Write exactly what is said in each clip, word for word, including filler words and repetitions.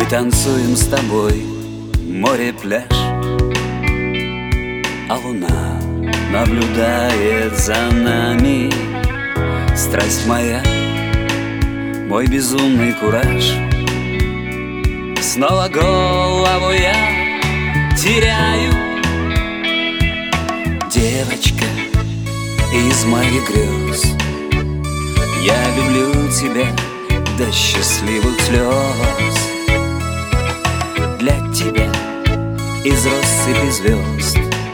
танцуем с тобой, море, пляж, а луна наблюдает за нами. Страсть моя, мой безумный кураж, снова голову я теряю. Девочка из моих грез, я люблю тебя до счастливых слез. Для тебя из россыпи звезд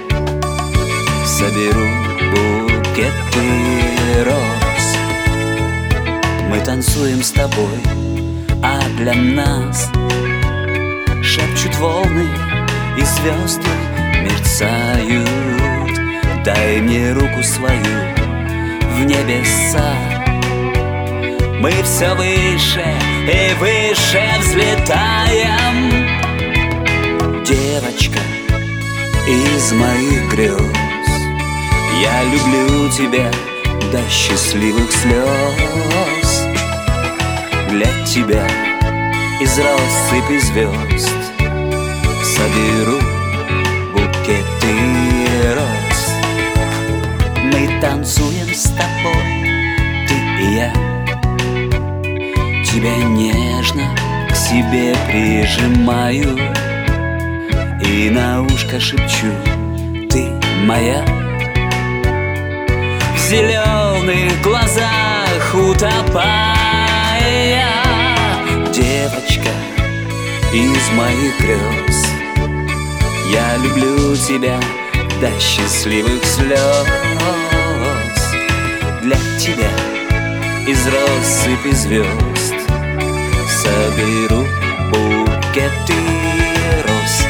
соберу букеты роз. Мы танцуем с тобой, а для нас шепчут волны и звезды мерцают. Дай мне руку свою в небеса. Мы все выше и выше взлетаем. Девочка из моих грез, я люблю тебя до счастливых слез. Для тебя из россыпи звезд соберу букеты роз. Мы танцуем с тобой, ты и я. Тебя нежно к себе прижимаю и на ушко шепчу: ты моя. В зеленых глазах утопая, девочка из моих грез, я люблю тебя до счастливых слез. Для тебя из россыпи звезд соберу букеты роз.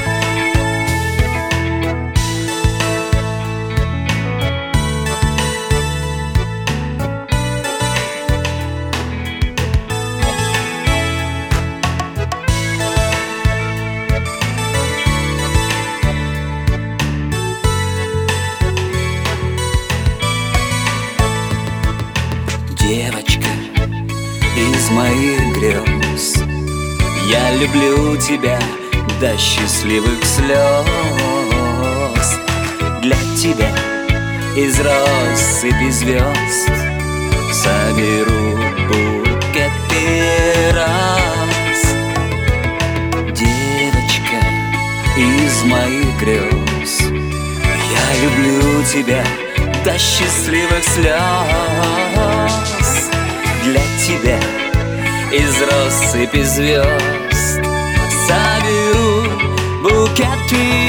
Девочка из моих грез, я люблю тебя до счастливых слез. Для тебя из россыпи звезд соберу букеты роз. Девочка из моих грез, я люблю тебя до счастливых слез. Для тебя из россыпи звезд соберу букеты